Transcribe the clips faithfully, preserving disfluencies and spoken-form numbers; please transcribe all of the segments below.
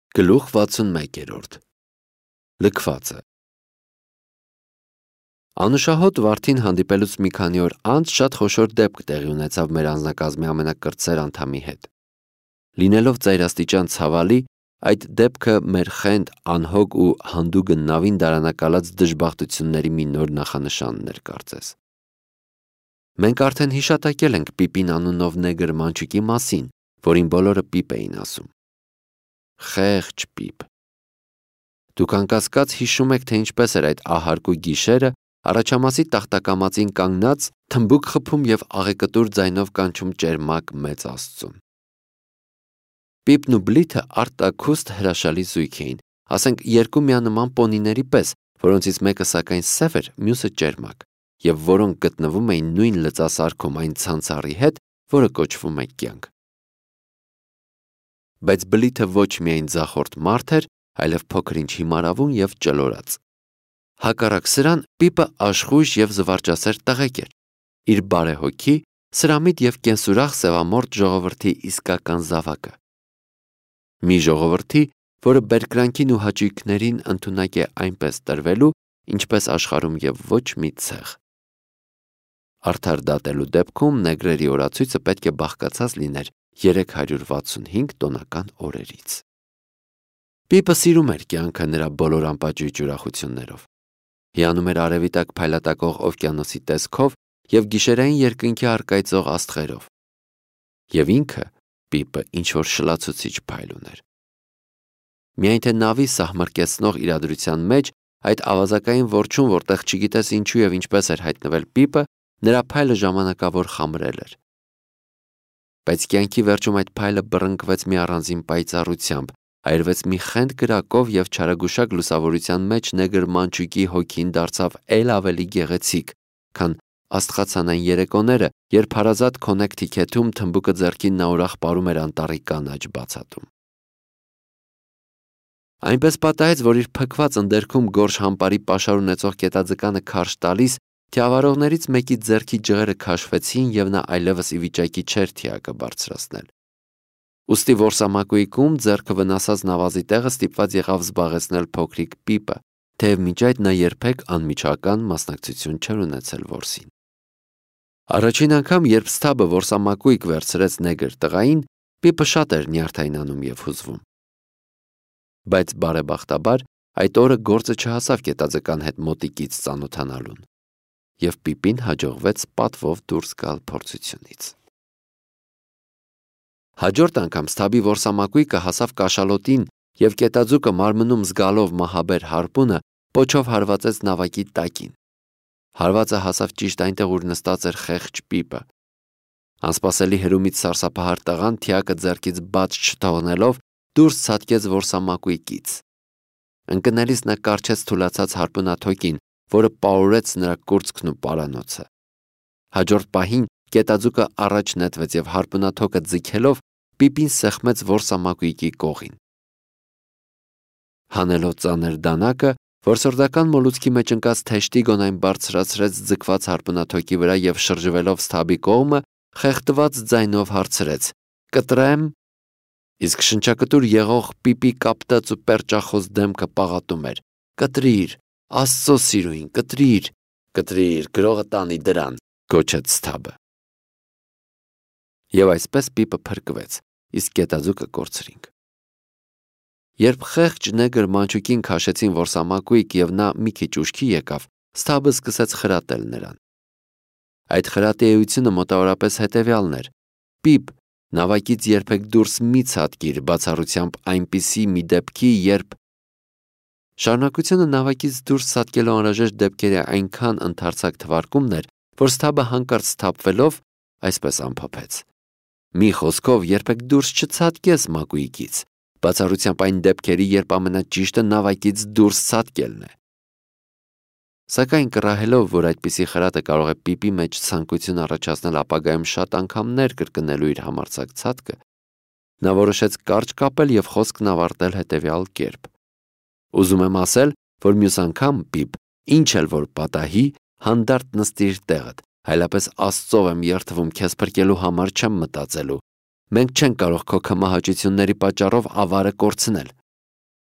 Գլուխ վաթսունմեկերորդ Լքվածը Անուշահոտ վարդին հանդիպելուց մի քանի օր անց շատ խոշոր դեպք տեղի ունեցավ մեր անձնակազմի ամենակրտսեր անդամի հետ։ Լինելով ծայրաստիճան ցավալի, այդ դեպքը մեր խենթ, անհոգ ու հանդուգն նավին դարանակալած դժբախտությունների մի նոր նախանշանն էր կարծես։ Մենք արդեն հիշատակել ենք Պիպին անունով նեգր մանչուկի մասին, որին բոլորը Պիպ էին ասում։ Խեղճ Պիպ։ Դուք անկասկած հիշում եք, թե ինչպես էր այդ ահարկու գիշերը առաջամասի տախտակամածին կանգնած թմբուկ խփում և աղեկտուր ձայնով կանչում ճերմակ մեծ Աստծուն։ Պիպն ու Բլիթը արտաքուստ հրաշալի զույգ էին, ասենք երկու միանման պոնիների պես, որոնցից մեկը սակայն սև էր, մյուսը ճերմակ, և որոնք գտնվում էին նույն լծասարքում այն ցանցառի հետ, որը կոչվում է կյանք։ Բայց Բլիթը ոչ միայն ձախորդ մարդ էր, այլև փոքր-ինչ հիմարավուն և ճլորած։ Հակառակ սրան Պիպը աշխույժ և զվարճասեր տղեկ էր, իր բարեհոգի, սրամիտ և կենսուրախ սևամորթ ժողովրդի իսկական զավակը։ Մի ժողովրդի, որը բերկրանքին ու հաճույքներին ընդունակ է այնպես տրվելու, ինչպես աշխարհում և ոչ մի ցեղ։ Արդար դատելու դեպքում նեգրերի օրացույցը պետք է բաղկացած լիներ երեք հարյուր վաթսունհինգ տոնական օրերից։ Պիպը սիրում էր կյանքը նրա բոլոր անպատժիչ ուրախություններով։ Հիանում էր արևի տակ փայլատակող օվկիանոսի տեսքով և գիշերային երկնքի առկայծող աստղերով։ Եվ ինքը, Պիպը, ինչ-որ շլացուցիչ փայլ ուներ։ Միայն թե նավի սահմռկեցնող իրադրության մեջ, այդ ավազակային որջում, որտեղ չգիտես ինչու և ինչպես էր հայտնվել Պիպը, նրա փայլը ժամանակավոր խամրել էր։ Բայց կյանքի վերջում այդ փայլը բռնկվեց մի առանձին պայծառությամբ, այրվեց մի խենթ կրակով և չարագուշակ լուսավորության մեջ նեգր մանչուկի հոգին դարձավ էլ ավելի գեղեցիկ, քան աստղացանային երեկոները, երբ հարազատ Քոննեկթիքեթում թմբուկը ձեռքին նա ուրախ պարում էր անտառի կանաչ բացատում։ Այնպես պատահեց, որ իր փքված ընդերքում գորշ համպարի պաշար ունեցող կետաձկանը քարշ տալիս, թիավարողներից մեկի ձեռքի ջղերը քաշվեցին և նա այլևս ի վիճակի չէր թիակը բարձրացնել։ Ուստի որսամակույկում ձեռքը վնասած նավազի տեղը ստիպված եղավ զբաղեցնել փոքրիկ Պիպը, թեև մինչ այդ նա երբեք անմիջական մասնակցություն չէր ունեցել որսին։ Առաջին անգամ, երբ Սթաբը որսամակույկ վերցրեց նեգր տղային, Պիպը շատ էր նյարդայնանում և հուզվում։ Բայց բարեբախտաբար այդ օրը գործը չհասավ կետաձկան հետ մոտիկից ծանոթանալուն, և Պիպին հաջողվեց պատվով դուրս գալ փորձությունից։ Հաջորդ անգամ Սթաբի որսամակույկը հասավ կաշալոտին և կետաձուկը մարմնում զգալով մահաբեր հարպունը պոչով հարվածեց նավակի տակին։ Հարվածը հասավ ճիշտ այնտեղ, ուր նստած էր խեղճ Պիպը։ Անսպասելի հրումից սարսափահար տղան թիակը ձեռքից բաց չթողնելով դուրս ցատկեց որսամակույկից։ Ընկնելիս նա կառչեց թուլացած հարպունաթոկին, որը պարուրեց նրա կուրծքն ու պարանոցը։ Հաջորդ պահին կետաձուկը առաջ նետվեց և հարպունաթոկը ձգելով Պիպին սեղմեց որսամակույկի կողին։ Հանելով ծանր դանակը, որսորդական մոլուցքի մեջ ընկած թեշտիգոն այն բարձրացրեց ձգված հարպունաթոկի վրա և շրջվելով Սթաբի կողմը, խեղդված ձայնով հարցրեց. «Կտրե՞մ»։ Իսկ շնչակտուր եղող Պիպի կապտած ու պերճախոս դեմքը պաղատում էր. «Կտրիր, Աստծո սիրուհին, կտրիր, կտրիր, գրողը տանի դրան», գոչեց Սթաբը։ Եվ այսպես Պիպը փրկվեց, իսկ կետաձուկը կորցրինք։ Երբ խեղճ նեգր մանչուկին քաշեցին որսամակույկ և նա մի քիչ ուշքի եկավ, Սթաբը սկսեց խրատել նրան։ Այդ խրատի էությունը մոտավորապես հետևյալն էր. «Պիպ, նավակից երբեք դուրս մի ցատկիր, բացառությամբ այնպիսի մի դեպքի, երբ…» Շարունակությունը նավակից դուրս ցատկելու անհրաժեշտ դեպքերի այնքան ընդարձակ թվարկումն էր, որ Սթաբը հանկարծ սթափվելով այսպես ամփոփեց. «Մի խոսքով երբեք դուրս չցատկես մակույկից, բացառությամբ այն դեպքերի, երբ ամենաճիշտը նավակից դուրս ցատկելն է»։ Սակայն կռահելով, որ այդպիսի խրատը կարող է Պիպի մեջ ցանկություն առաջացնել ապագայում շատ անգամներ կրկնելու իր համարձակ ցատկը, նա որոշեց կարճ կապել և խոսքն ավարտել հետևյալ կերպ. «Ուզում եմ ասել, որ մյուս անգամ, Պիպ, ինչ էլ որ պատահի, հանդարտ նստիր տեղդ, այլապես Աստծով եմ երդվում, քեզ փրկելու համար չեմ մտածելու։ Մենք չենք կարող քո քմահաճությունների պատճառով ավարը կորցնել»։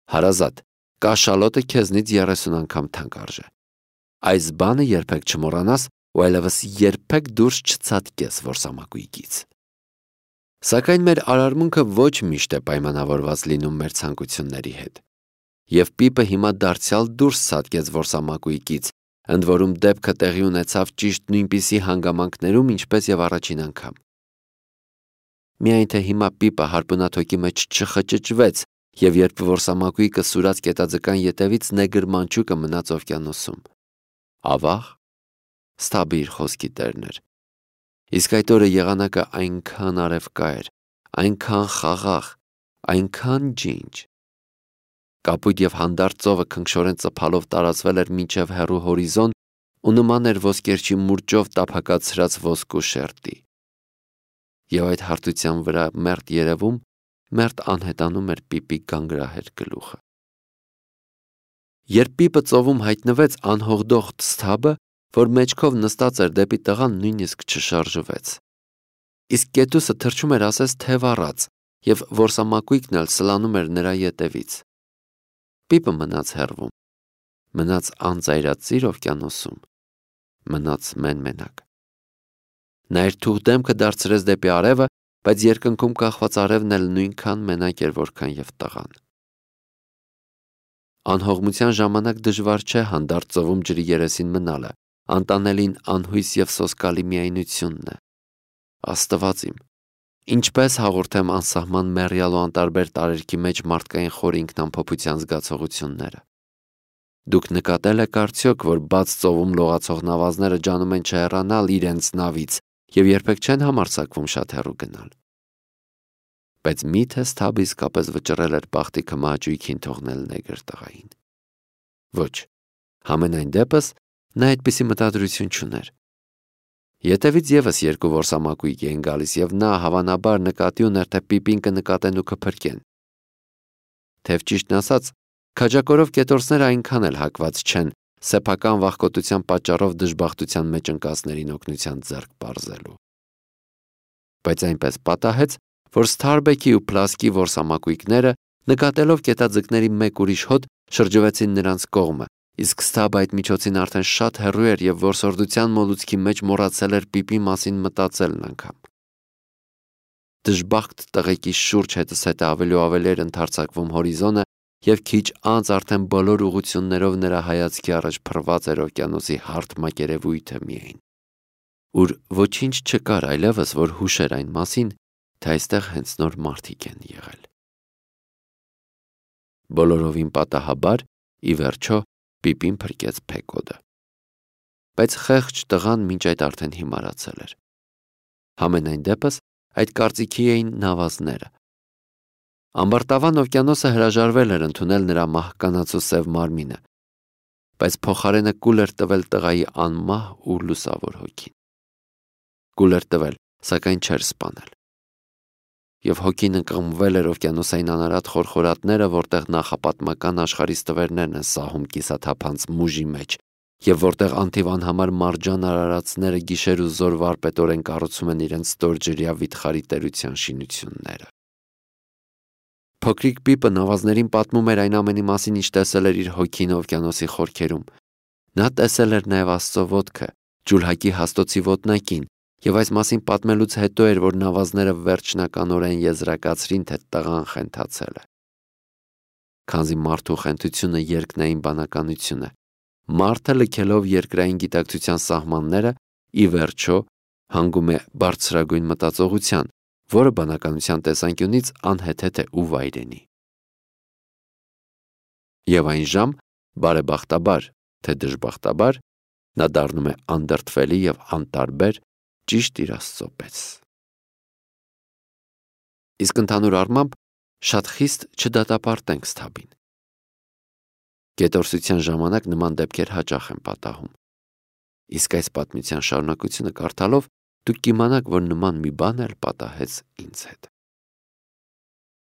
Հարազատ, կաշալոտը քեզնից երեսուն անգամ թանկ արժե։ Այս բանը երբեք չմոռանաս ու այլևս երբեք դուրս չցածկես որսամակույկից։ Սակայն մեր արարմունքը ոչ միշտ է պայմանավորված լինում մեր ցանկությունների հետ։ Եվ Պիպը հիմա դարձյալ դուրս ցածկեց որսամակույկից, ընդ որում դեպքը տեղի ունեցավ ճիշտ նույնպիսի հանգամանքներում, ինչպես եւ առաջին անգամ։ Միայն թե հիմա Պիպը հարբունաթոկի մեջ չխճճվեց, եւ երբ որսամակույկը սուրաց կետաձկան ետևից նեգրմանչուկը մնաց օվկիանոսում։ Ավաղ, Սթաբը իր խոսքի տերն էր։ Իսկ այդ օրը եղանակը այնքան արևկա էր, այնքան խաղաղ, այնքան ջինջ։ Կապույտ եւ հանդարտ ծովը քնքշորեն ծփալով տարածվել էր մինչև հեռու հորիզոն ու նման էր ոսկերչի մուրճով տափակացրած ոսկու շերտի։ Եվ այդ հարթության վրա մերթ երևում, մերթ անհետանում էր Պիպի գանգրահեր գլուխը։ Երբ Պիպը ծովում հայտնվեց, անհողդող Սթաբը, որ մեջքով նստած էր դեպի տղան, նույնիսկ չշարժվեց։ Իսկ կետուսը թռչում էր ասես թև առած, եւ որսամակույկն էլ սլանում էր նրա ետևից։ Պիպը մնաց հեռվում, մնաց անծայրածիր օվկիանոսում, մնաց մեն-մենակ։ Նա իր թուղ դեմքը դարձրեց դեպի արևը, բայց երկնքում կախված արևն էլ նույնքան մենակ էր, որքան եւ տղան։ Անհողմության ժամանակ դժվար չէ հանդարտ ծովում ջրի երեսին մնալը, անտանելին անհույս եւ սոսկալի միայնությունն է։ Աստված իմ, ինչպես հաղորդեմ անսահման մեռյալ ու անտարբեր տարերքի մեջ մարդկային խոր ինքնամփոփության զգացողությունները։ Դուք նկատել եք արդյոք, որ բաց ծովում լողացող նավազները ջանում են չհեռանալ իրենց նավից եւ երբեք չեն համարձակվում շատ հեռու գնալ։ Բայց միթե Սթաբը իսկապես վճռել էր բախտիքը մահաճույքին թողնել նեգր տղային։ Ոչ, համենայն դեպս նա այդպիսի մտադրություն չուներ։ Ետևից եւս երկու որսամակույկ էին գալիս եւ նա հավանաբար նկատի ուներ, թե Պիպին կնկատեն ու կփրկեն։ Թեև ճիշտն ասած, քաջակորով կետորսները այնքան էլ հակված չեն սեփական վախկոտության պատճառով դժբախտության մեջ ընկածներին օգնության ձեռք պարզելու։ Բայց այնպես պատահեց, որ Սթարբեքի ու Պլասկի որսամակույկները, նկատելով կետաձկների մեկ ուրիշ հոտ, շրջվեցին նրանց կողմը, իսկ Սթաբը այդ միջոցին արդեն շատ հեռու էր եւ որսորդության մոլուցքի մեջ մոռացել էր Պիպի մասին մտածելն անգամ։ Դժբախտ տղեկի շուրջ հետզհետե ավելի ու ավելի էր ընդարձակվում հորիզոնը եւ քիչ անց արդեն բոլոր ուղություններով նրա հայացքի առաջ փռված էր օվկիանոսի հարթ մակերևույթը միայն, ուր ոչինչ չկար այլևս, որ հուշեր այն մասին, թե այստեղ հենց նոր մարդիկ են եղել։ Բոլորովին պատահաբար, ի վերջո, Պիպին փրկեց Փեկոդը։ Բայց խեղճ տղան մինչ այդ արդեն հիմարացել էր։ Համենայն դեպս, այդ կարծիքի էին նավազները։ Ամբարտավան օվկիանոսը հրաժարվել էր ընդունել նրա մահկանացու սև մարմինը, բայց փոխարենը կուլ էր տվել տղայի անմահ ու լուսավոր հոգին։ Կուլ էր տվել, սակայն չէր սպանել։ Եվ հոգին ընկղմվել էր օվկիանոսային անարատ խորխորատները, որտեղ նախապատմական աշխարհի ստվերներն են սահում կիսաթափանց մուժի մեջ, եւ որտեղ անթիվ անհամար մարջան արարածները գիշեր ու զոր վարպետորեն կառուցում են իրենց ստորջրյա վիթխարի տերության շինությունները։ Փոքրիկ Պիպը նավազներին պատմում էր այն ամենի մասին, ինչ տեսել էր իր հոգին օվկիանոսի խորքերում։ Նա տեսել էր նաև Աստծո ոտքը, ջուլհակի հաստոցի ոտնակին, եւ այս մասին պատմելուց հետո էր, որ նավազները վերջնականորեն եզրակացրին, թե տղան խենթացել է։ Քանզի մարդու խենթությունը երկնային բանականություն է, մարդը լքելով երկրային գիտակցության սահմանները, ի վերջո հանգում է բարձրագույն մտածողության, որը բանականության տեսանկյունից անհեթեթ է ու վայրենի։ Եվ այն ժամ, բարեբախտաբար, թե դժբախտաբար, նա դառնում է անդրդվելի եւ անտարբեր ճիշտ իր Աստծո պես։ Իսկ ընդհանուր առմամբ շատ խիստ չդատապարտենք Սթաբին։ Գետորսության ժամանակ նման դեպքեր հաճախ են պատահում։ Իսկ այս պատմության շարունակությունը կարդալով դուք կիմանաք, որ նման մի բան էլ պատահեց ինձ հետ։